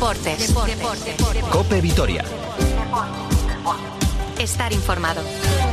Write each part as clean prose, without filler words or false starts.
Deportes. COPE Vitoria. Estar informado.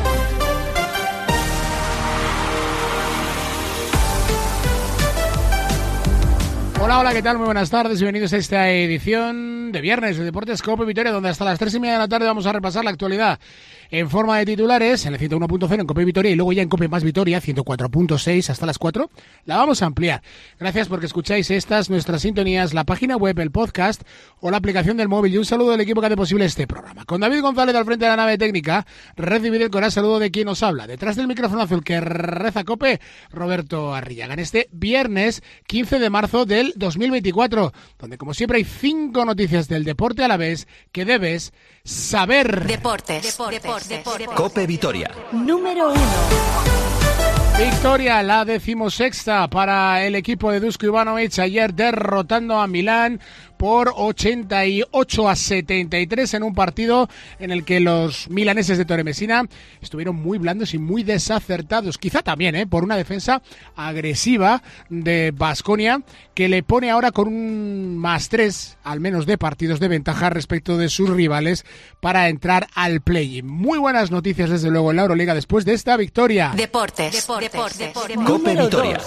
Hola, ¿qué tal? Muy buenas tardes, bienvenidos a esta edición de viernes de Deportes COPE Vitoria, donde hasta las 3:30 de la tarde vamos a repasar la actualidad en forma de titulares, en el 101.0 en COPE Vitoria y luego ya en COPE más Vitoria, 104.6 hasta las 4. La vamos a ampliar. Gracias porque escucháis estas, nuestras sintonías, la página web, el podcast o la aplicación del móvil. Y un saludo del equipo que hace posible este programa. Con David González al frente de la nave técnica, recibid el coral saludo de quien nos habla. Detrás del micrófono azul que reza COPE, Roberto Arrillaga. En este viernes 15 de marzo del 2024, donde como siempre hay 5 noticias del deporte alavés que debes saber. Deportes. COPE Vitoria. Número 1. Victoria, la 16ª para el equipo de Dusko Ivanovic, ayer derrotando a Milán por 88-73 en un partido en el que los milaneses de Ettore Messina estuvieron muy blandos y muy desacertados, quizá también por una defensa agresiva de Baskonia, que le pone ahora con un +3 al menos de partidos de ventaja respecto de sus rivales para entrar al play-in. Muy buenas noticias desde luego en la Euroliga después de esta victoria. Deportes. COPE Vitoria.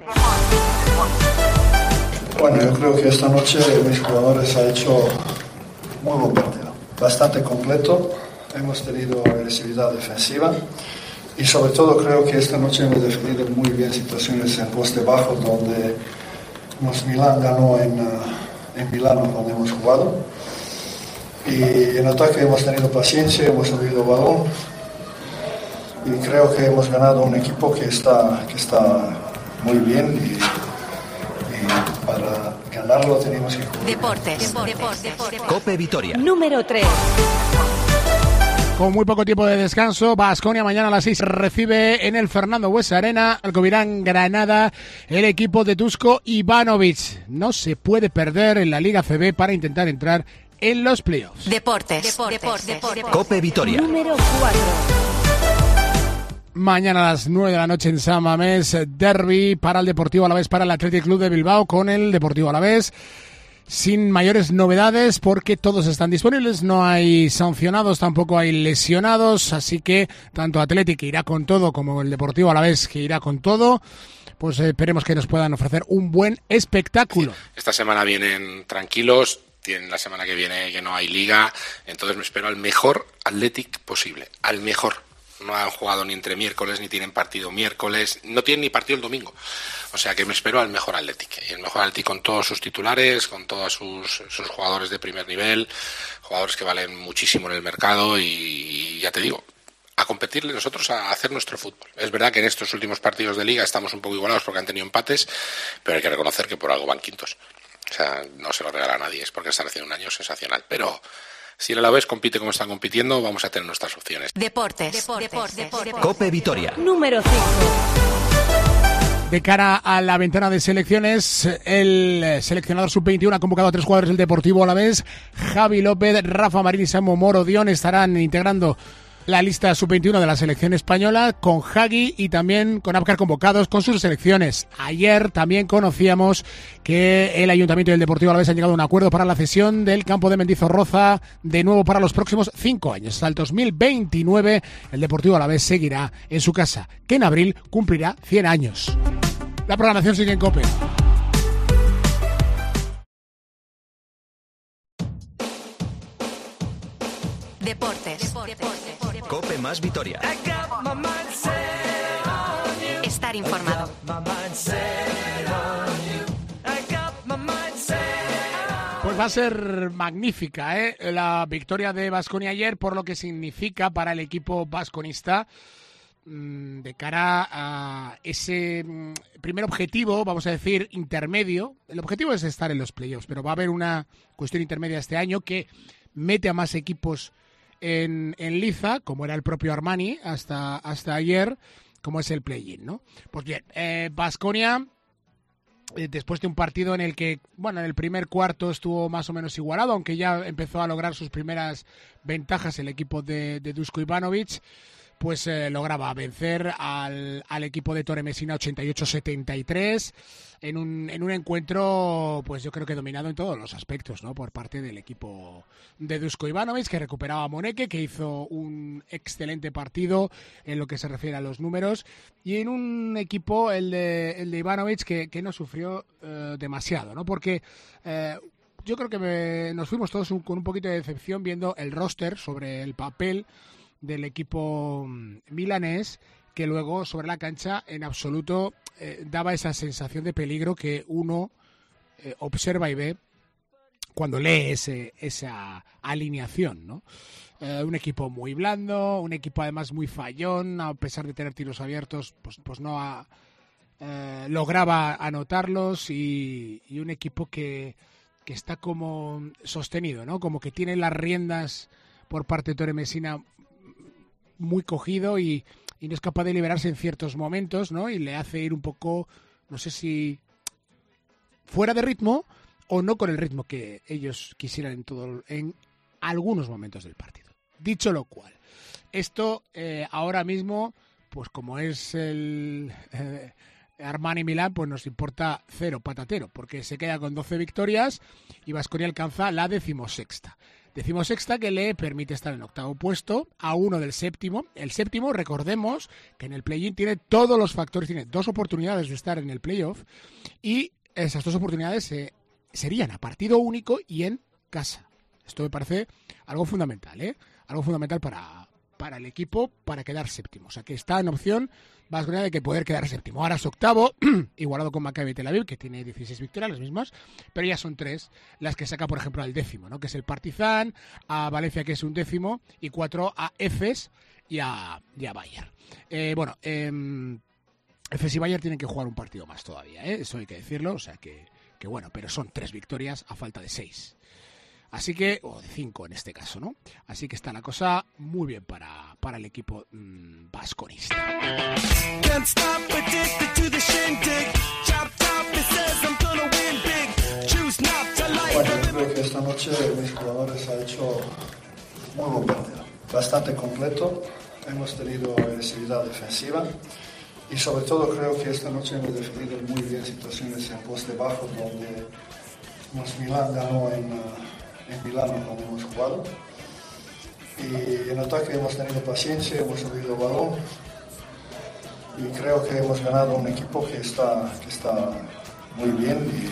Bueno, yo creo que esta noche mis jugadores han hecho muy buen partido, bastante completo, hemos tenido agresividad defensiva y sobre todo creo que esta noche hemos defendido muy bien situaciones en poste bajo donde Milán ganó en Milano donde hemos jugado y en ataque hemos tenido paciencia, hemos subido balón y creo que hemos ganado un equipo que está muy bien y para ganarlo tenemos que jugar. Deportes. COPE Vitoria. Número 3. Con muy poco tiempo de descanso, Baskonia mañana a las 6 recibe en el Fernando Buesa Arena al Covirán Granada el equipo de Dusko Ivanovic. No se puede perder en la Liga CB para intentar entrar en los playoffs. Deportes. COPE Vitoria. Número 4. Mañana a las 9 de la noche en San Mamés, derbi para el Deportivo Alavés, para el Athletic Club de Bilbao con el Deportivo Alavés. Sin mayores novedades porque todos están disponibles, no hay sancionados, tampoco hay lesionados, así que tanto Athletic que irá con todo como el Deportivo Alavés que irá con todo, pues esperemos que nos puedan ofrecer un buen espectáculo. Sí, esta semana vienen tranquilos, tienen la semana que viene que no hay liga, entonces me espero al mejor Athletic posible, al mejor. No han jugado ni entre miércoles, ni tienen partido miércoles, no tienen ni partido el domingo. O sea que me espero al mejor Athletic. Y el mejor Athletic con todos sus titulares, con todos sus jugadores de primer nivel, jugadores que valen muchísimo en el mercado y ya te digo, a competirle nosotros a hacer nuestro fútbol. Es verdad que en estos últimos partidos de liga estamos un poco igualados porque han tenido empates, pero hay que reconocer que por algo van quintos. O sea, no se lo regala a nadie, es porque están haciendo un año sensacional. Pero si el Alavés compite como están compitiendo, vamos a tener nuestras opciones. Deportes. COPE Vitoria. Número 5. De cara a la ventana de selecciones, el seleccionador sub-21 ha convocado a 3 jugadores del Deportivo Alavés. Javi López, Rafa Marín y Samu Moro Dion estarán integrando la lista sub-21 de la selección española, con Hagi y también con Abkar convocados con sus selecciones. Ayer también conocíamos que el Ayuntamiento y el Deportivo Alavés han llegado a un acuerdo para la cesión del campo de Mendizorroza de nuevo para los próximos 5 años. Hasta el 2029 el Deportivo Alavés seguirá en su casa, que en abril cumplirá 100 años. La programación sigue en COPE. Deportes. COPE más Vitoria. Estar informado. Pues va a ser magnífica la victoria de Baskonia ayer, por lo que significa para el equipo vasconista de cara a ese primer objetivo, vamos a decir, intermedio. El objetivo es estar en los playoffs, pero va a haber una cuestión intermedia este año que mete a más equipos en liza, como era el propio Armani hasta ayer, como es el play-in, ¿no? Pues bien, Baskonia, después de un partido en el que, bueno, en el primer cuarto estuvo más o menos igualado, aunque ya empezó a lograr sus primeras ventajas el equipo de Dusko Ivanovic, pues lograba vencer al equipo de Torre Messina 88-73 en un encuentro, pues yo creo que dominado en todos los aspectos, ¿no? Por parte del equipo de Dusko Ivanovic, que recuperaba a Moneke, que hizo un excelente partido en lo que se refiere a los números, y en un equipo, el de Ivanovic, que no sufrió demasiado, ¿no? Porque yo creo que nos fuimos todos con un poquito de decepción viendo el roster sobre el papel del equipo milanés, que luego sobre la cancha en absoluto daba esa sensación de peligro que uno observa y ve cuando lee esa alineación, ¿no? Un equipo muy blando, un equipo además muy fallón, a pesar de tener tiros abiertos, pues no lograba anotarlos, y un equipo que está como sostenido, ¿no? Como que tiene las riendas por parte de Torre Messina muy cogido y no es capaz de liberarse en ciertos momentos, ¿no? Y le hace ir un poco, no sé si fuera de ritmo o no con el ritmo que ellos quisieran en algunos momentos del partido. Dicho lo cual, esto ahora mismo, pues como es el Armani Milán, pues nos importa cero patatero, porque se queda con 12 victorias y Baskonia alcanza la 16ª. 16ª que le permite estar en octavo puesto, a uno del séptimo. El séptimo, recordemos que en el play-in tiene todos los factores, tiene 2 oportunidades de estar en el playoff, y esas 2 oportunidades serían a partido único y en casa. Esto me parece algo fundamental, ¿eh? Algo fundamental para el equipo, para quedar séptimo. O sea, que está en opción Baskonia de que poder quedar séptimo. Ahora es octavo, igualado con Maccabi Tel Aviv, que tiene 16 victorias, las mismas, pero ya son 3 las que saca, por ejemplo, al décimo, ¿no? Que es el Partizan, a Valencia, que es un décimo, y 4 a Efes y a Bayern. Efes y Bayern tienen que jugar un partido más todavía, ¿eh? Eso hay que decirlo, o sea que bueno, pero son 3 victorias a falta de 6. Así que, o de 5 en este caso, ¿no? Así que está la cosa muy bien para el equipo vasconista. Bueno, yo creo que esta noche mis jugadores han hecho muy buen partido, bastante completo. Hemos tenido agresividad defensiva y sobre todo creo que esta noche hemos defendido muy bien situaciones en poste bajo, donde Milán ganó en Milano cuando hemos jugado, y en ataque hemos tenido paciencia, hemos subido el balón y creo que hemos ganado un equipo que está muy bien, y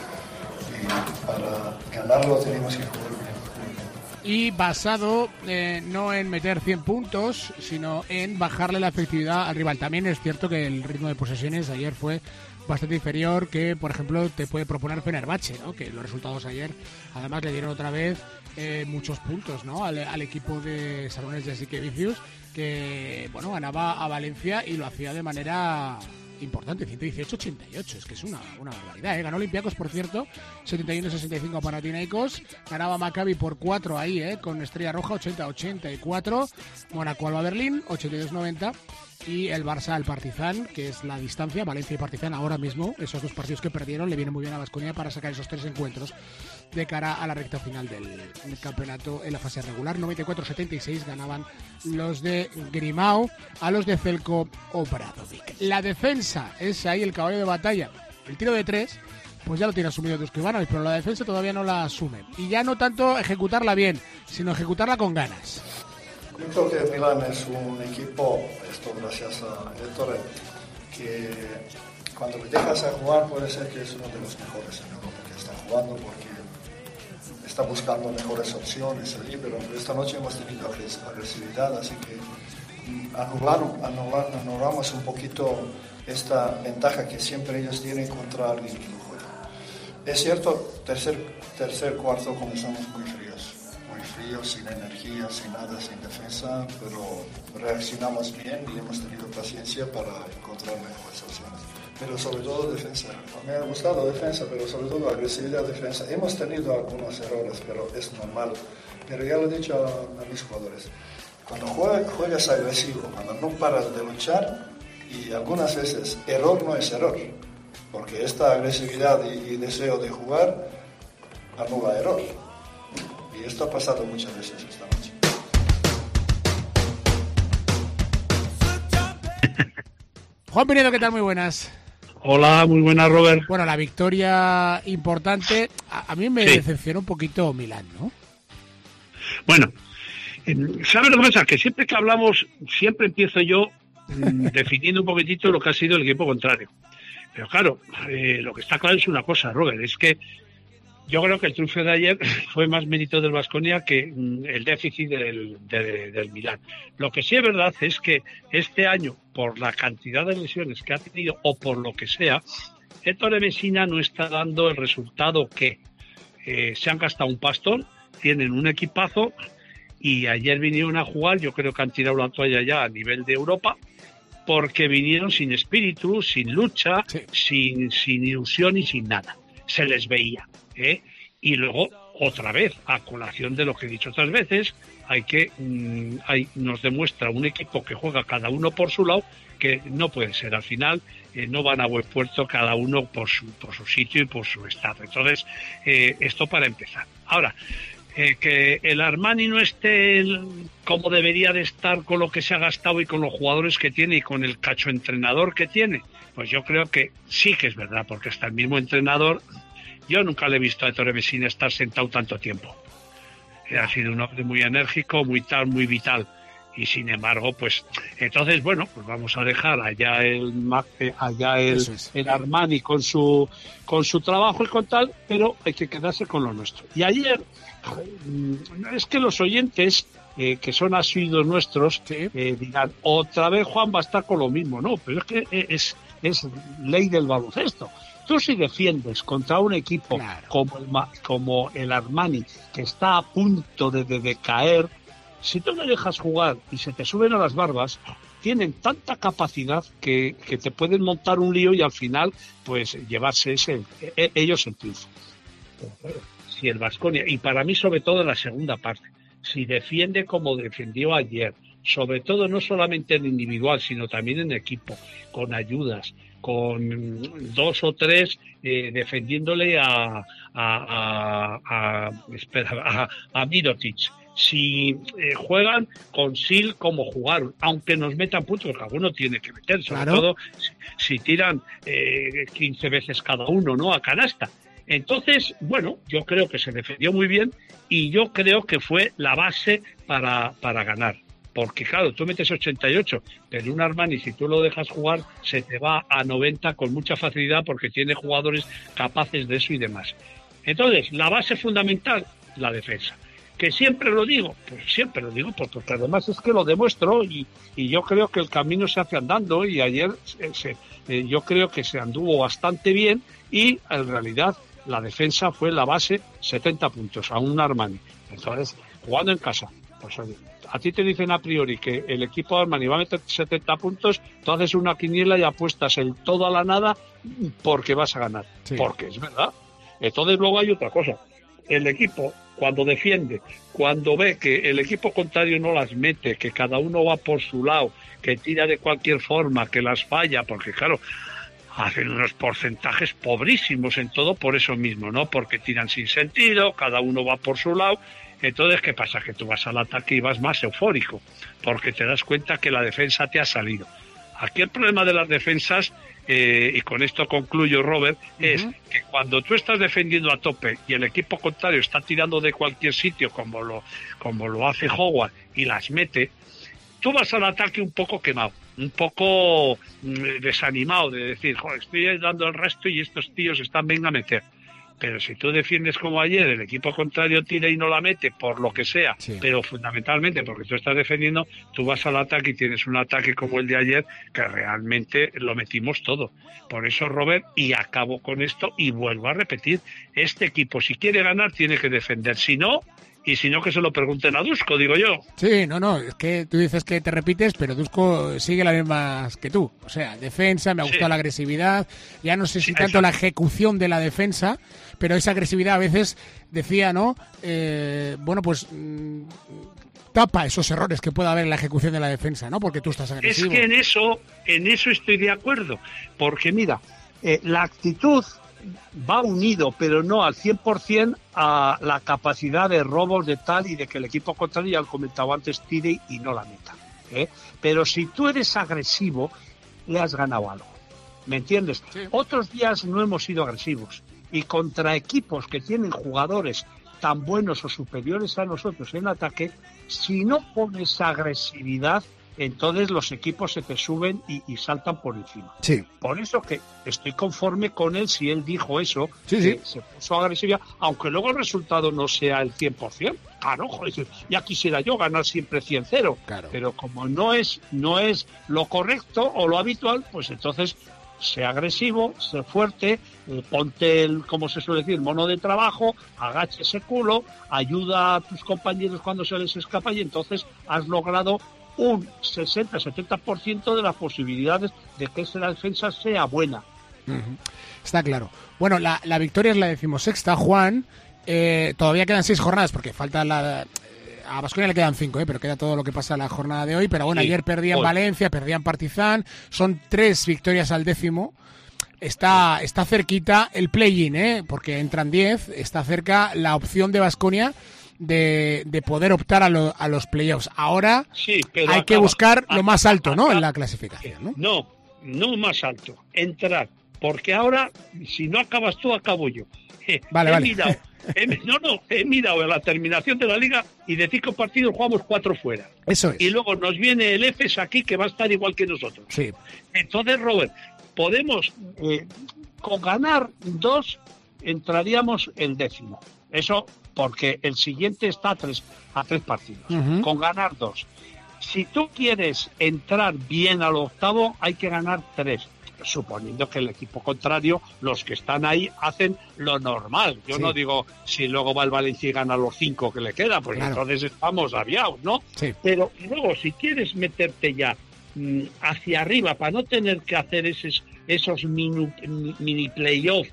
para ganarlo tenemos que jugar bien. Y basado no en meter 100 puntos, sino en bajarle la efectividad al rival. También es cierto que el ritmo de posesiones ayer fue bastante inferior que, por ejemplo, te puede proponer Fenerbahce, ¿no? Que los resultados ayer, además, le dieron otra vez muchos puntos, ¿no? Al equipo de Salones de Jasikevičius, que, bueno, ganaba a Valencia y lo hacía de manera importante, 118-88, es que es una barbaridad, ¿eh? Ganó Olympiacos, por cierto, 71-65 a Panathinaikos, ganaba Maccabi por 4 ahí, con Estrella Roja, 80-84, Mónaco Alba Berlín, 82-90, y el Barça al Partizan, que es la distancia, Valencia y Partizan ahora mismo, esos 2 partidos que perdieron le vienen muy bien a Baskonia para sacar esos 3 encuentros de cara a la recta final del campeonato en la fase regular. 94-76 ganaban los de Grimao a los de Celko Obradovic. La defensa es ahí el caballo de batalla. El tiro de 3, pues ya lo tiene asumido Dusko Ivanovic, pero la defensa todavía no la asume. Y ya no tanto ejecutarla bien, sino ejecutarla con ganas. Yo creo que Milán es un equipo, esto gracias a Ettore, que cuando le dejas a jugar puede ser que es uno de los mejores en Europa que está jugando, porque está buscando mejores opciones allí, pero esta noche hemos tenido agresividad, así que anulamos un poquito esta ventaja que siempre ellos tienen contra alguien que no juega. Es cierto, tercer cuarto comenzamos muy fríos, sin energía, sin nada, sin defensa, pero reaccionamos bien y hemos tenido paciencia para encontrar mejores opciones. Pero sobre todo defensa. Me ha gustado defensa, pero sobre todo agresividad defensa. Hemos tenido algunos errores, pero es normal. Pero ya lo he dicho a mis jugadores. Cuando juegas agresivo, cuando no paras de luchar, y algunas veces error no es error, porque esta agresividad y deseo de jugar anula error. Y esto ha pasado muchas veces esta noche. Juan Pinedo, ¿qué tal? Muy buenas. Hola, muy buenas, Robert. Bueno, la victoria importante. A mí me decepcionó un poquito Milán, ¿no? Bueno, ¿sabes lo que pasa? Que siempre que hablamos, siempre empiezo yo definiendo un poquitito lo que ha sido el equipo contrario. Pero claro, lo que está claro es una cosa, Robert, es que yo creo que el triunfo de ayer fue más mérito del Baskonia que el déficit del Milán. Lo que sí es verdad es que este año, por la cantidad de lesiones que ha tenido o por lo que sea, Ettore Messina no está dando el resultado que se han gastado un pastón, tienen un equipazo y ayer vinieron a jugar, yo creo que han tirado la toalla ya a nivel de Europa, porque vinieron sin espíritu, sin lucha, sin ilusión y sin nada. Se les veía. Y luego, otra vez, a colación de lo que he dicho otras veces, nos demuestra un equipo que juega cada uno por su lado, que no puede ser. Al final, no van a buen puerto cada uno por su sitio y por su estado. Entonces, esto para empezar. Ahora, que el Armani no esté como debería de estar con lo que se ha gastado y con los jugadores que tiene y con el cacho entrenador que tiene, pues yo creo que sí que es verdad, porque hasta el mismo entrenador, yo nunca le he visto a Ettore Messina estar sentado tanto tiempo. Ha sido un hombre muy enérgico, muy vital. Y sin embargo, pues, entonces, bueno, pues vamos a dejar allá el Armani con su trabajo y con tal, pero hay que quedarse con lo nuestro. Y ayer, es que los oyentes, que son asiduos nuestros, dirán, otra vez Juan va a estar con lo mismo. No, pero es que es ley del baloncesto. Tú si defiendes contra un equipo como el Armani, que está a punto de decaer, si tú le dejas jugar y se te suben a las barbas, tienen tanta capacidad que te pueden montar un lío y al final pues llevarse ellos el triunfo. Si el Baskonia, y para mí sobre todo en la segunda parte, si defiende como defendió ayer, sobre todo no solamente en individual, sino también en equipo, con ayudas, con 2 o 3 defendiéndole a Mirotic. Si juegan con Sil como jugaron, aunque nos metan puntos, porque alguno tiene que meter, sobre todo si tiran 15 veces cada uno, ¿no?, a canasta. Entonces, bueno, yo creo que se defendió muy bien y yo creo que fue la base para ganar. Porque claro, tú metes 88, pero un Armani, si tú lo dejas jugar, se te va a 90 con mucha facilidad porque tiene jugadores capaces de eso y demás. Entonces, la base fundamental, la defensa. Que siempre lo digo, pues siempre lo digo, porque además es que lo demuestro y yo creo que el camino se hace andando y ayer yo creo que se anduvo bastante bien y en realidad la defensa fue la base, 70 puntos a un Armani. Entonces, jugando en casa, pues oye, a ti te dicen a priori que el equipo de Armani va a meter 70 puntos, tú haces una quiniela y apuestas el todo a la nada porque vas a ganar. Sí. Porque es verdad. Entonces luego hay otra cosa. El equipo, cuando defiende, cuando ve que el equipo contrario no las mete, que cada uno va por su lado, que tira de cualquier forma, que las falla, porque claro, hacen unos porcentajes pobrísimos en todo por eso mismo, ¿no? Porque tiran sin sentido, cada uno va por su lado. Entonces, ¿qué pasa? Que tú vas al ataque y vas más eufórico, porque te das cuenta que la defensa te ha salido. Aquí el problema de las defensas, y con esto concluyo, Robert, es que cuando tú estás defendiendo a tope y el equipo contrario está tirando de cualquier sitio, como lo hace Howard, y las mete, tú vas al ataque un poco quemado, un poco desanimado, de decir, joder, estoy dando el resto y estos tíos están, venga a meter. Pero si tú defiendes como ayer, el equipo contrario tira y no la mete, por lo que sea, pero fundamentalmente porque tú estás defendiendo, tú vas al ataque y tienes un ataque como el de ayer, que realmente lo metimos todo. Por eso, Robert, y acabo con esto y vuelvo a repetir, este equipo si quiere ganar tiene que defender, si no, y si no que se lo pregunten a Dusko, digo yo. Sí, no, es que tú dices que te repites, pero Dusko sigue las mismas que tú. O sea, defensa, me ha gustado la agresividad, ya no sé si tanto la ejecución de la defensa, pero esa agresividad a veces decía, ¿no? Bueno, pues tapa esos errores que pueda haber en la ejecución de la defensa, ¿no? Porque tú estás agresivo. Es que en eso estoy de acuerdo, porque mira, la actitud va unido, pero no al 100% a la capacidad de robos de tal y de que el equipo contrario, ya lo he comentado antes, tire y no la meta. Pero si tú eres agresivo, le has ganado algo. ¿Me entiendes? Sí. Otros días no hemos sido agresivos. Y contra equipos que tienen jugadores tan buenos o superiores a nosotros en ataque, si no pones agresividad, entonces los equipos se te suben y saltan por encima. Sí. Por eso que estoy conforme con él si él dijo eso, Sí, que sí. se puso agresividad, aunque luego el resultado no sea el 100%. Claro, joder, ya quisiera yo ganar siempre 100-0. Claro. Pero como no es lo correcto o lo habitual, pues entonces sea agresivo, sé fuerte, ponte el, como se suele decir, mono de trabajo, agache ese culo, ayuda a tus compañeros cuando se les escapa y entonces has logrado un 60-70% de las posibilidades de que esa defensa sea buena. Uh-huh. Está claro. Bueno, la victoria es la 16ª, Juan. Todavía quedan 6 jornadas porque falta a Baskonia le quedan 5, pero queda todo lo que pasa en la jornada de hoy. Pero bueno, Sí, ayer perdían hoy. Valencia, perdían Partizan. Son 3 victorias al 10º. Está cerquita el play-in, porque entran 10. Está cerca la opción de Baskonia de poder optar a los playoffs. Ahora Sí, pero hay que buscar lo más alto, ¿no? En la clasificación, ¿no? No más alto, entrar. Porque ahora, si no acabas tú, acabo yo. Vale, vale. He mirado la terminación de la liga y de 5 partidos jugamos 4 fuera. Eso es. Y luego nos viene el EFES aquí que va a estar igual que nosotros. Sí. Entonces, Robert, podemos, con ganar 2, entraríamos el 10º. Eso porque el siguiente está a 3 partidos. Uh-huh. Con ganar 2. Si tú quieres entrar bien al 8º, hay que ganar 3. Suponiendo que el equipo contrario, los que están ahí, hacen lo normal. Yo Sí. no digo si luego va el Valencia y gana los 5 que le queda, pues Claro. entonces estamos aviados, ¿no? Sí. Pero luego, si quieres meterte ya hacia arriba para no tener que hacer esos mini playoffs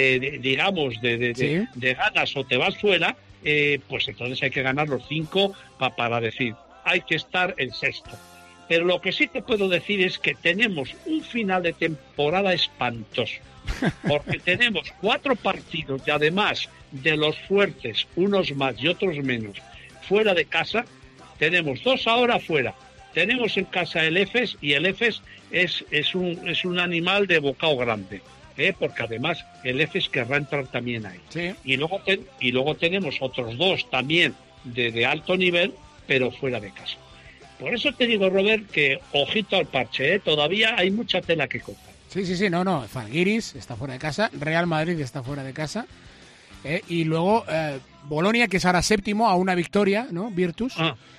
de ganas o te vas fuera, pues entonces hay que ganar los 5 para decir, hay que estar en 6º. Pero lo que sí te puedo decir es que tenemos un final de temporada espantoso, porque tenemos 4 partidos y además de los fuertes, unos más y otros menos, fuera de casa. Tenemos 2 ahora fuera. Tenemos en casa el EFES y el EFES es un animal de bocado grande, porque además el EFES querrá entrar también ahí. Sí. Y luego tenemos otros 2 también de alto nivel, pero fuera de casa. Por eso te digo, Robert, que ojito al parche, todavía hay mucha tela que cortar. Sí, no. Zalgiris está fuera de casa, Real Madrid está fuera de casa, y luego Bolonia, que es ahora 7º a una victoria, ¿no? Virtus.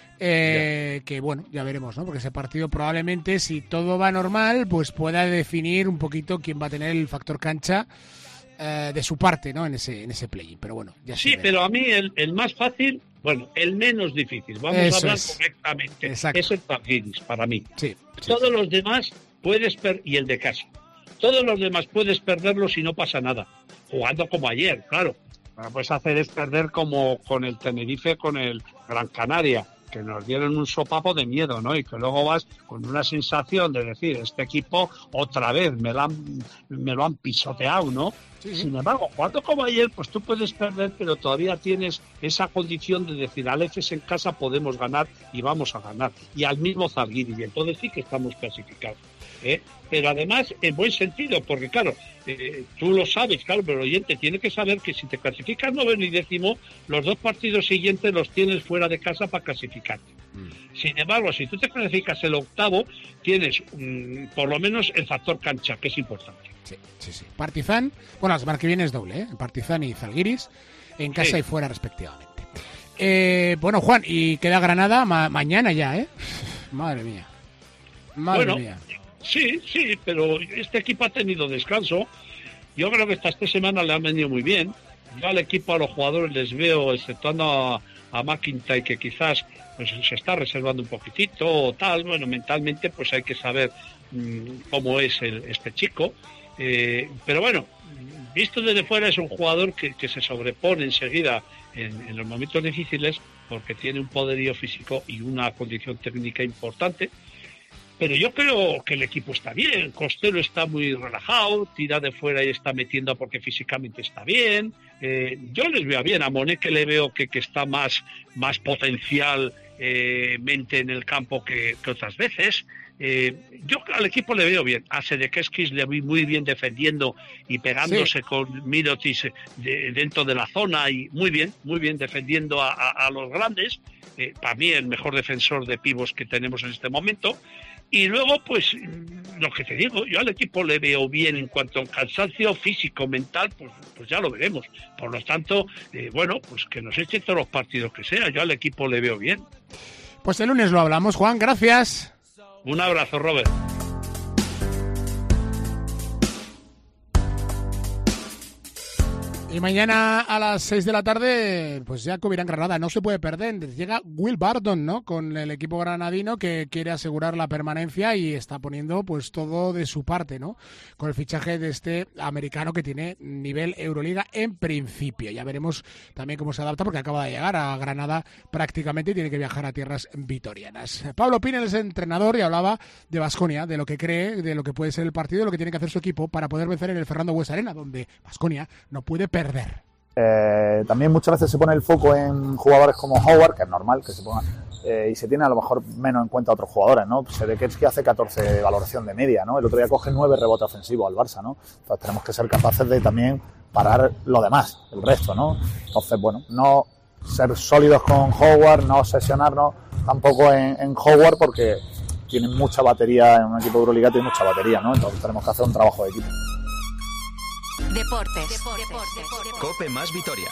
Que bueno, ya veremos, ¿no? Porque ese partido probablemente, si todo va normal, pues pueda definir un poquito quién va a tener el factor cancha de su parte, ¿no? En ese play-in. Pero bueno, ya sí, pero a mí el más fácil, bueno, el menos difícil, vamos Eso a hablar es. correctamente, Exacto. es el Zalgiris para mí. Sí. Todos los demás puedes perder, y el de casa, todos los demás puedes perderlos y no pasa nada, jugando como ayer, claro. Lo que puedes hacer es perder como con el Tenerife, con el Gran Canaria, que nos dieron un sopapo de miedo, ¿no? Y que luego vas con una sensación de decir, este equipo otra vez me lo han pisoteado, ¿no? Sí. Sin embargo, jugando como ayer, pues tú puedes perder, pero todavía tienes esa condición de decir, al EFES en casa podemos ganar y vamos a ganar. Y al mismo Zalgiris, y entonces sí que estamos clasificados. Pero además, en buen sentido, porque claro, tú lo sabes, claro, pero el oyente tiene que saber que si te clasificas 9º y 10º, los 2 partidos siguientes los tienes fuera de casa para clasificarte. Sin embargo, si tú te clasificas el 8º, tienes por lo menos el factor cancha, que es importante. Sí. Partizan, bueno, la semana que viene es doble, Partizan y Zalgiris, en casa y fuera respectivamente. Bueno, Juan, y queda Granada mañana ya, Madre mía. Madre mía. Sí, pero este equipo ha tenido descanso. Yo creo que esta semana le han venido muy bien. Yo al equipo, a los jugadores les veo, exceptuando a McIntyre, que quizás pues se está reservando un poquitito o tal. Bueno, mentalmente pues hay que saber cómo es este chico. Pero bueno, visto desde fuera es un jugador que se sobrepone enseguida en los momentos difíciles porque tiene un poderío físico y una condición técnica importante. Pero yo creo que el equipo está bien. Costello está muy relajado, tira de fuera y está metiendo porque físicamente está bien. Yo les veo bien. A Monet, que le veo que está más potencialmente en el campo que otras veces. Yo al equipo le veo bien. A Sedekerskis le vi muy bien defendiendo y pegándose con Mirotic dentro de la zona y muy bien defendiendo a los grandes. Para mí el mejor defensor de pivos que tenemos en este momento. Y luego, pues, lo que te digo, yo al equipo le veo bien en cuanto a cansancio físico, mental, pues ya lo veremos. Por lo tanto, pues que nos eche todos los partidos que sea. Yo al equipo le veo bien. Pues el lunes lo hablamos, Juan, gracias. Un abrazo, Robert. Y mañana a las 6 de la tarde, pues ya Covirán Granada, no se puede perder. Llega Will Barton, ¿no? Con el equipo granadino que quiere asegurar la permanencia y está poniendo pues todo de su parte, ¿no? Con el fichaje de este americano que tiene nivel Euroliga en principio. Ya veremos también cómo se adapta porque acaba de llegar a Granada prácticamente y tiene que viajar a tierras vitorianas. Pablo Pinel es entrenador y hablaba de Baskonia, de lo que cree, de lo que puede ser el partido, de lo que tiene que hacer su equipo para poder vencer en el Fernando Buesa Arena, donde Baskonia no puede perder. También muchas veces se pone el foco en jugadores como Howard, que es normal que se ponga, y se tiene a lo mejor menos en cuenta otros jugadores, ¿no? Sedekerskis hace 14 valoración de media, ¿no? El otro día coge 9 rebotes ofensivos al Barça, ¿no? Entonces tenemos que ser capaces de también parar lo demás, el resto, ¿no? Entonces, bueno, no ser sólidos con Howard, no obsesionarnos tampoco en Howard porque tienen mucha batería, en un equipo de Euroliga tiene mucha batería, ¿no? Entonces tenemos que hacer un trabajo de equipo. Deportes. Cope más Vitoria.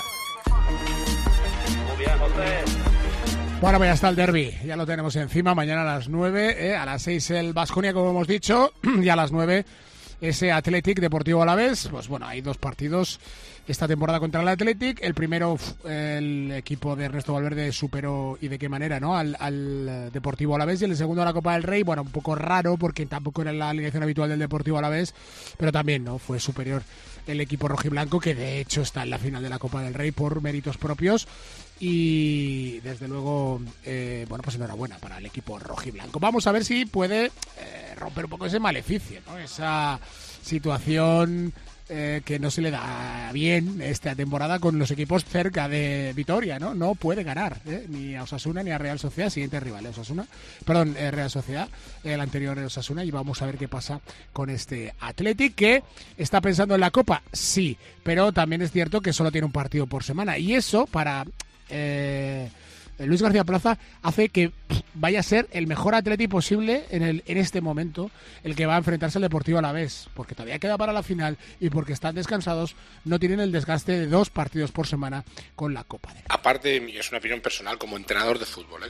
Muy bien, José. Bueno, pues ya está el derbi, ya lo tenemos encima, mañana a las 9, a las 6 el Baskonia, como hemos dicho, y a las 9 ese Athletic Deportivo Alavés. Pues bueno, hay dos partidos esta temporada contra el Athletic. El primero, el equipo de Ernesto Valverde superó, y de qué manera, ¿no?, al Deportivo Alavés. Y el segundo, la Copa del Rey, bueno, un poco raro porque tampoco era la alineación habitual del Deportivo Alavés, pero también, ¿no?, fue superior el equipo rojiblanco, que de hecho está en la final de la Copa del Rey por méritos propios. Y desde luego, bueno, pues enhorabuena para el equipo rojiblanco. Vamos a ver si puede romper un poco ese maleficio, ¿no?, esa situación que no se le da bien esta temporada con los equipos cerca de Vitoria, ¿no? No puede ganar ni a Osasuna ni a Real Sociedad, siguiente rival, Real Sociedad, el anterior Osasuna, y vamos a ver qué pasa con este Athletic, que está pensando en la Copa, sí, pero también es cierto que solo tiene un partido por semana, y eso para Luis García Plaza hace que vaya a ser el mejor Athletic posible en este momento, el que va a enfrentarse al Deportivo Alavés, porque todavía queda para la final y porque están descansados, no tienen el desgaste de 2 partidos por semana con la Copa del Rey. Aparte, es una opinión personal como entrenador de fútbol,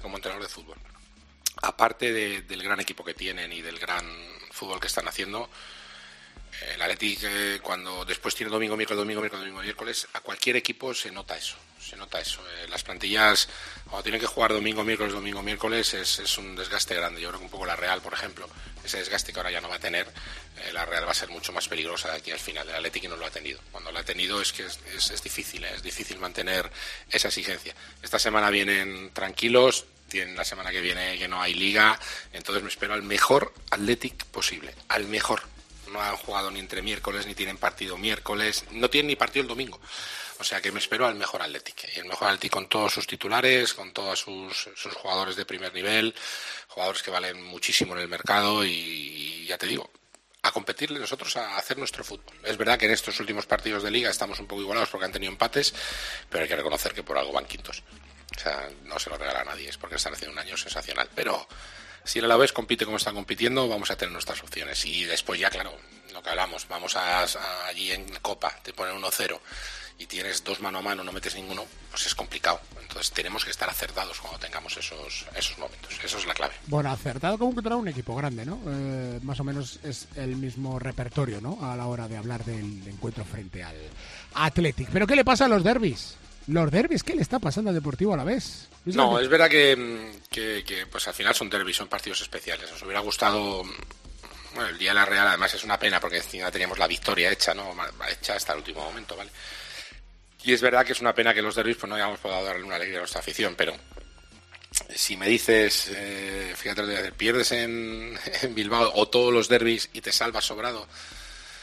aparte del gran equipo que tienen y del gran fútbol que están haciendo, el Athletic, cuando después tiene domingo, miércoles, a cualquier equipo se nota eso. Las plantillas, cuando tienen que jugar domingo, miércoles, es un desgaste grande. Yo creo que un poco la Real, por ejemplo, ese desgaste que ahora ya no va a tener, la Real va a ser mucho más peligrosa de aquí al final. El Athletic no lo ha tenido. Cuando lo ha tenido es que es difícil mantener esa exigencia. Esta semana vienen tranquilos, tienen la semana que viene que no hay liga, entonces me espero al mejor Athletic posible, al mejor. No han jugado ni entre miércoles, ni tienen partido miércoles, no tienen ni partido el domingo. O sea que me espero al mejor Athletic. Y el mejor Athletic con todos sus titulares, con todos sus jugadores de primer nivel, jugadores que valen muchísimo en el mercado y ya te digo, a competirle nosotros a hacer nuestro fútbol. Es verdad que en estos últimos partidos de liga estamos un poco igualados porque han tenido empates, pero hay que reconocer que por algo van quintos. O sea, no se lo regala a nadie, es porque están haciendo un año sensacional. Pero si el Alavés compite como están compitiendo, vamos a tener nuestras opciones. Y después ya, claro, lo que hablamos, vamos allí en Copa, te ponen 1-0 y tienes 2 mano a mano, no metes ninguno, pues es complicado. Entonces tenemos que estar acertados cuando tengamos esos momentos. Eso es la clave. Bueno, acertado como contra un equipo grande, ¿no? Más o menos es el mismo repertorio, ¿no?, a la hora de hablar del encuentro frente al Athletic. ¿Pero qué le pasa a los derbis? Los derbis, ¿qué le está pasando al Deportivo Alavés? No, es verdad que pues al final son derbis, son partidos especiales. Nos hubiera gustado... Bueno, el día de la Real además es una pena porque encima teníamos la victoria hecha, ¿no? Hecha hasta el último momento, ¿vale? Y es verdad que es una pena que los derbis pues no hayamos podido darle una alegría a nuestra afición, pero si me dices, fíjate, pierdes en Bilbao o todos los derbis y te salvas sobrado,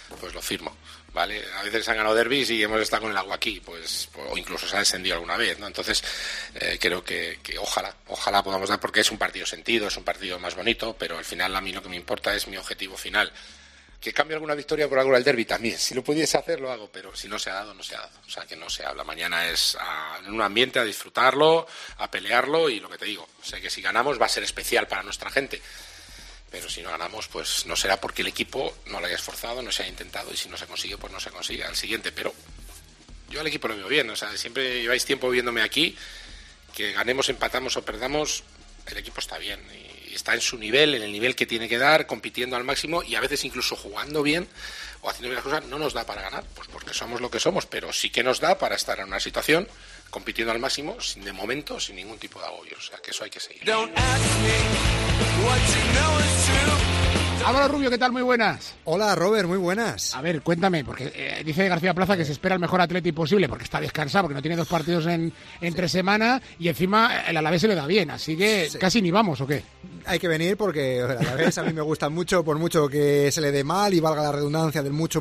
pues lo firmo. ¿Vale? A veces se han ganado derbis y hemos estado con el agua aquí, pues, o incluso se ha descendido alguna vez, ¿no? Entonces, creo que ojalá podamos dar, porque es un partido sentido, es un partido más bonito, pero al final a mí lo que me importa es mi objetivo final. Que cambie alguna victoria por algo del derbi también, si lo pudiese hacer lo hago, pero si no se ha dado, no se ha dado. O sea, que no se habla. Mañana es en un ambiente a disfrutarlo, a pelearlo, y lo que te digo, sé que si ganamos va a ser especial para nuestra gente. Pero si no ganamos, pues no será porque el equipo no lo haya esforzado, no se haya intentado, y si no se consigue, pues no se consigue al siguiente. Pero yo al equipo lo veo bien, o sea, siempre lleváis tiempo viéndome aquí, que ganemos, empatamos o perdamos, el equipo está bien y está en su nivel, en el nivel que tiene que dar, compitiendo al máximo, y a veces incluso jugando bien o haciendo bien las cosas no nos da para ganar, pues porque somos lo que somos, pero sí que nos da para estar en una situación compitiendo al máximo, de momento, sin ningún tipo de agobio, o sea, que eso hay que seguir. Álvaro Rubio, ¿qué tal? Muy buenas. Hola, Robert, muy buenas. A ver, cuéntame, porque dice García Plaza que se espera el mejor Atleti posible, porque está descansado, porque no tiene 2 partidos entre semana, y encima el Alavés se le da bien, así que casi ni vamos, ¿o qué? Hay que venir porque el Alavés a mí me gusta mucho, por mucho que se le dé mal, y valga la redundancia del mucho,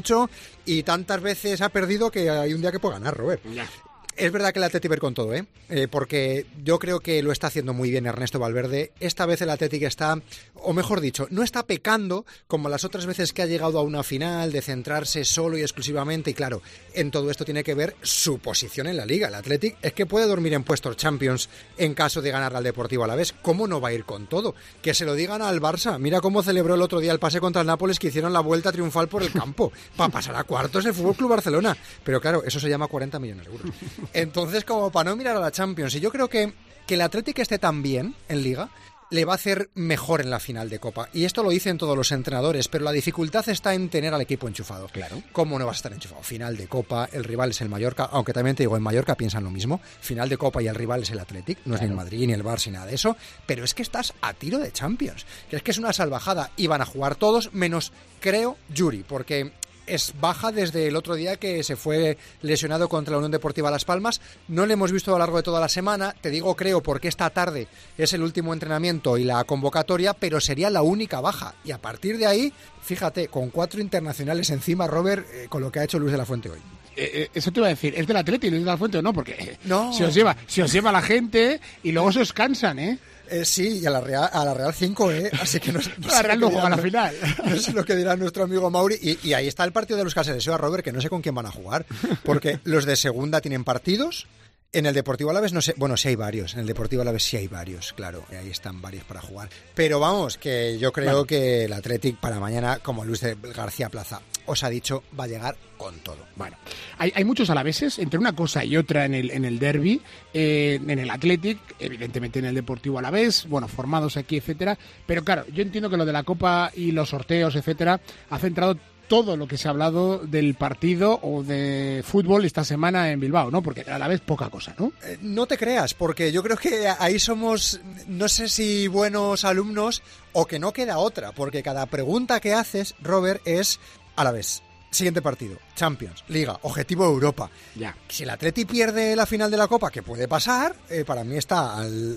y tantas veces ha perdido que hay un día que puede ganar, Robert. Ya. Es verdad que el Atleti va con todo, porque yo creo que lo está haciendo muy bien Ernesto Valverde. Esta vez el Atleti está, o mejor dicho, no está pecando como las otras veces que ha llegado a una final, de centrarse solo y exclusivamente. Y claro, en todo esto tiene que ver su posición en la Liga. El Atleti es que puede dormir en puestos Champions en caso de ganar al Deportivo Alavés. ¿Cómo no va a ir con todo? Que se lo digan al Barça. Mira cómo celebró el otro día el pase contra el Nápoles, que hicieron la vuelta triunfal por el campo para pasar a cuartos el FC Barcelona. Pero claro, eso se llama 40 millones de euros. Entonces, como para no mirar a la Champions, y yo creo que el Atlético esté tan bien en Liga le va a hacer mejor en la final de Copa. Y esto lo dicen todos los entrenadores, pero la dificultad está en tener al equipo enchufado. Claro. ¿Cómo no vas a estar enchufado? Final de Copa, el rival es el Mallorca, aunque también te digo, en Mallorca piensan lo mismo. Final de Copa y el rival es el Athletic, no es ni el Madrid, ni el Barça, ni nada de eso. Pero es que estás a tiro de Champions, que es una salvajada. Y van a jugar todos, menos, creo, Yuri, porque es baja desde el otro día que se fue lesionado contra la Unión Deportiva Las Palmas. No le hemos visto a lo largo de toda la semana. Te digo creo porque esta tarde es el último entrenamiento y la convocatoria, pero sería la única baja. Y a partir de ahí, fíjate, con 4 internacionales encima, Robert, con lo que ha hecho Luis de la Fuente hoy. Eso te iba a decir, ¿es del Atleti Luis de la Fuente o no? Porque no. Se os lleva la gente y luego se os cansan, ¿eh? Sí, y a la Real 5, así que no la Real no juega a la final. No sé lo que dirá nuestro amigo Mauri. Y ahí está el partido de los que se desea, Robert, que no sé con quién van a jugar, porque los de segunda tienen partidos. En el Deportivo Alavés no sé, bueno, sí hay varios, en el Deportivo Alavés sí hay varios, claro, ahí están varios para jugar. Pero vamos, que yo creo que el Athletic para mañana, como Luis de García Plaza os ha dicho, va a llegar con todo. Bueno, hay muchos alaveses, entre una cosa y otra en el derbi, en el Athletic, evidentemente en el Deportivo Alavés, bueno, formados aquí, etcétera, pero claro, yo entiendo que lo de la Copa y los sorteos, etcétera, ha centrado todo lo que se ha hablado del partido o de fútbol esta semana en Bilbao, ¿no? Porque a la vez poca cosa, ¿no? No te creas, porque yo creo que ahí somos, no sé si buenos alumnos o que no queda otra, porque cada pregunta que haces, Robert, es a la vez. Siguiente partido, Champions, Liga, objetivo Europa. Ya. Si el Atleti pierde la final de la Copa, que puede pasar, para mí está al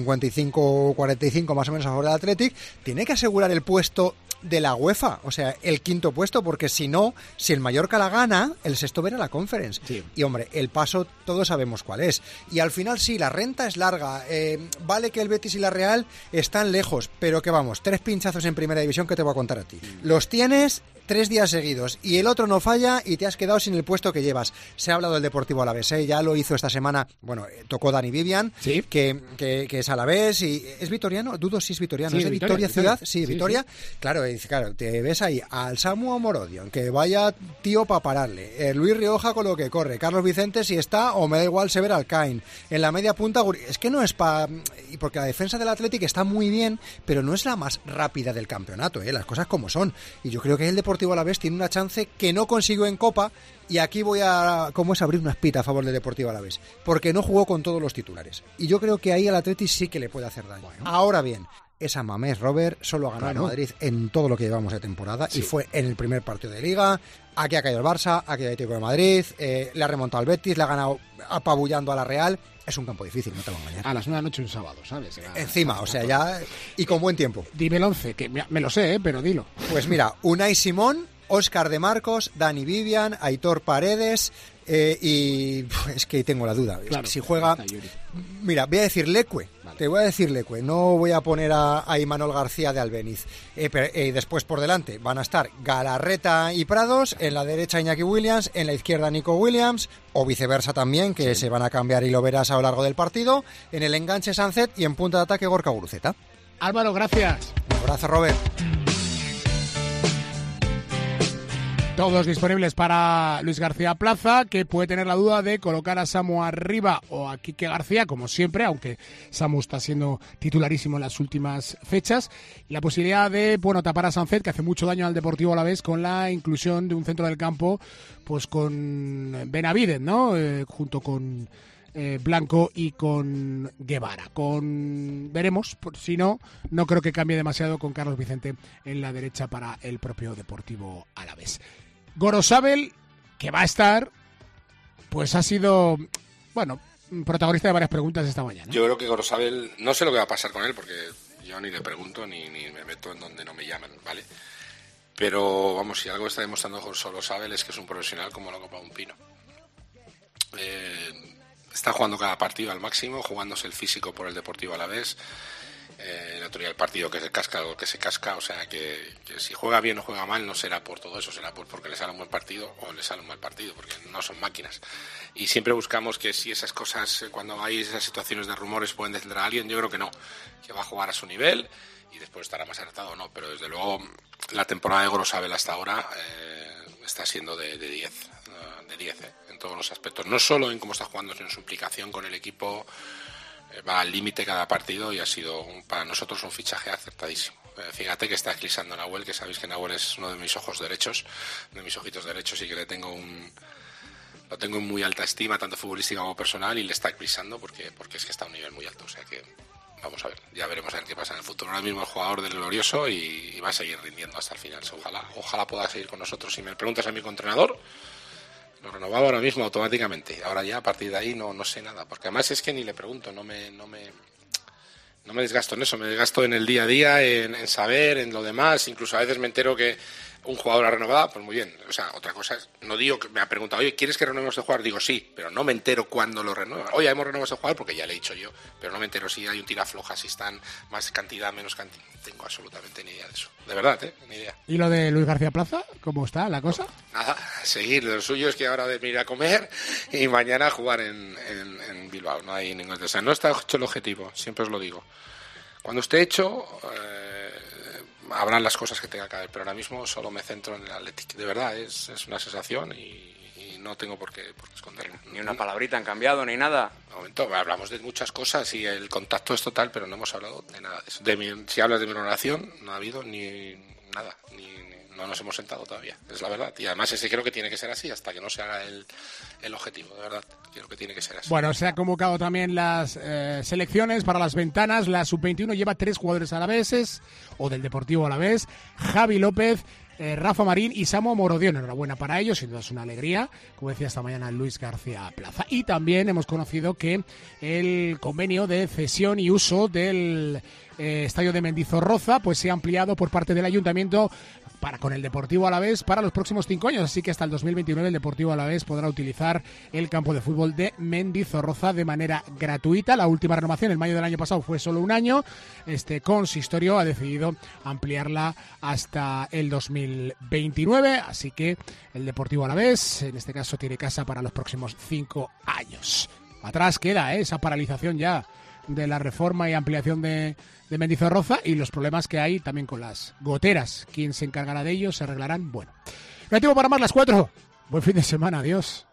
55-45 más o menos a favor del Athletic, tiene que asegurar el puesto de la UEFA, o sea, el 5º puesto, porque si no, si el Mallorca la gana, el sexto verá la Conference. Sí. Y hombre, el paso todos sabemos cuál es. Y al final sí, la renta es larga. Vale que el Betis y la Real están lejos, pero que vamos, 3 pinchazos en primera división que te voy a contar a ti. Los tienes 3 días seguidos y el otro no falla y te has quedado sin el puesto que llevas. Se ha hablado del Deportivo Alavés, ya lo hizo esta semana, bueno, tocó Dani Vivian, ¿sí? que es Alavés y es vitoriano, dudo si es vitoriano, sí, ¿es de Vitoria ciudad? Sí, Vitoria. Sí. Claro, te ves ahí al Samu Amorodion, que vaya tío para pararle, Luis Rioja con lo que corre, Carlos Vicente si está, o me da igual Sever Alcain, en la media punta, es que no es porque la defensa del Athletic está muy bien, pero no es la más rápida del campeonato, las cosas como son, y yo creo que el Deportivo Alavés tiene una chance que no consiguió en Copa, y aquí voy a, ¿cómo es abrir una espita a favor del Deportivo Alavés? Porque no jugó con todos los titulares, y yo creo que ahí al Athletic sí que le puede hacer daño. Bueno. Ahora bien, esa Mamés, Robert, solo ha ganado Madrid en todo lo que llevamos de temporada, y fue en el primer partido de Liga. Aquí ha caído el Barça, aquí ha caído el Atlético de Madrid, le ha remontado al Betis, le ha ganado apabullando a la Real. Es un campo difícil, no te voy a engañar. A las 9 de la noche un sábado, ¿sabes? Encima, o sea, ya... Y con buen tiempo. Dime el 11, que me lo sé, pero dilo. Pues mira, Unai Simón, Óscar de Marcos, Dani Vivian, Aitor Paredes, y es que tengo la duda. Claro, si juega... Mira, voy a decir Leque. Vale. Te voy a decir Leque. No voy a poner a Imanol García de Albéniz. Después por delante van a estar Galarreta y Prados, en la derecha Iñaki Williams, en la izquierda Nico Williams, o viceversa también, que se van a cambiar y lo verás a lo largo del partido. En el enganche Sancet y en punta de ataque Gorka Guruceta. Álvaro, gracias. Un abrazo, Robert. Todos disponibles para Luis García Plaza, que puede tener la duda de colocar a Samu arriba o a Quique García, como siempre, aunque Samu está siendo titularísimo en las últimas fechas. Y la posibilidad de, tapar a Sancet, que hace mucho daño al Deportivo Alavés, con la inclusión de un centro del campo, pues con Benavidez, ¿no? Junto con Blanco y con Guevara. Veremos, si no creo que cambie demasiado con Carlos Vicente en la derecha para el propio Deportivo Alavés. Gorosabel, que va a estar, pues ha sido, protagonista de varias preguntas esta mañana. Yo creo que Gorosabel, no sé lo que va a pasar con él, porque yo ni le pregunto ni me meto en donde no me llaman, ¿vale? Pero, vamos, si algo está demostrando Gorosabel es que es un profesional como la copa de un pino. Está jugando cada partido al máximo, jugándose el físico por el Deportivo Alavés. El otro día el partido que se casca, o sea que si juega bien o juega mal no será por todo eso, será porque le sale un buen partido o le sale un mal partido, porque no son máquinas. Y siempre buscamos que si esas cosas, cuando hay esas situaciones de rumores, pueden descender a alguien. Yo creo que no, que va a jugar a su nivel y después estará más acertado o no, pero desde luego la temporada de Gorosabel hasta ahora está siendo de 10, en todos los aspectos, no solo en cómo está jugando, sino en su implicación con el equipo. Va al límite cada partido y ha sido para nosotros un fichaje acertadísimo. Fíjate que está eclipsando a Nahuel, que sabéis que Nahuel es uno de mis ojos derechos, de mis ojitos derechos, y que lo tengo en muy alta estima, tanto futbolística como personal, y le está eclipsando porque es que está a un nivel muy alto. O sea que vamos a ver, ya veremos a ver qué pasa en el futuro. Ahora mismo es jugador del glorioso y va a seguir rindiendo hasta el final. Ojalá pueda seguir con nosotros. Si me preguntas a mi entrenador, lo renovaba ahora mismo automáticamente. Ahora ya a partir de ahí no sé nada, porque además es que ni le pregunto, no me desgasto en eso, me desgasto en el día a día, en saber, en lo demás. Incluso a veces me entero que un jugador ha renovado, pues muy bien. O sea, otra cosa es, no digo que me ha preguntado, oye, ¿quieres que renovemos este jugador? Digo sí, pero no me entero cuándo lo renueva. Oye, hemos renovado este jugador porque ya le he dicho yo, pero no me entero si hay un tirafloja, si están más cantidad, menos cantidad. Tengo absolutamente ni idea de eso. De verdad, ni idea. ¿Y lo de Luis García Plaza? ¿Cómo está la cosa? Nada, seguir. Lo suyo es que ahora de ir a comer y mañana jugar en Bilbao. No hay ningún... O sea, no está hecho el objetivo, siempre os lo digo. Cuando esté hecho, habrán las cosas que tenga que haber, pero ahora mismo solo me centro en el Athletic. De verdad, es una sensación y no tengo por qué esconderlo. Ni una palabrita han cambiado, ni nada. De momento hablamos de muchas cosas y el contacto es total, pero no hemos hablado de nada de eso. Si hablas de mi relación, no ha habido ni nada, no nos hemos sentado todavía, es la verdad. Y además creo que tiene que ser así hasta que no se haga el objetivo, de verdad. Creo que tiene que ser así. Bueno, se ha convocado también las selecciones para las ventanas. La Sub-21 lleva 3 jugadores alaveses o del Deportivo Alavés: Javi López, Rafa Marín y Samu Morodión. Enhorabuena para ellos, sin duda es una alegría, como decía esta mañana Luis García Plaza. Y también hemos conocido que el convenio de cesión y uso del estadio de Mendizorroza pues se ha ampliado por parte del Ayuntamiento con el Deportivo Alavés para los próximos 5 años, así que hasta el 2029 el Deportivo Alavés podrá utilizar el campo de fútbol de Mendizorroza de manera gratuita. La última renovación en mayo del año pasado fue solo un año. Este consistorio ha decidido ampliarla hasta el 2029, así que el Deportivo Alavés en este caso tiene casa para los próximos 5 años. Atrás queda esa paralización ya de la reforma y ampliación de Mendizorroza y los problemas que hay también con las goteras. ¿Quién se encargará de ellos? ¿Se arreglarán? Bueno, no hay tiempo para más, las 4. Buen fin de semana, adiós.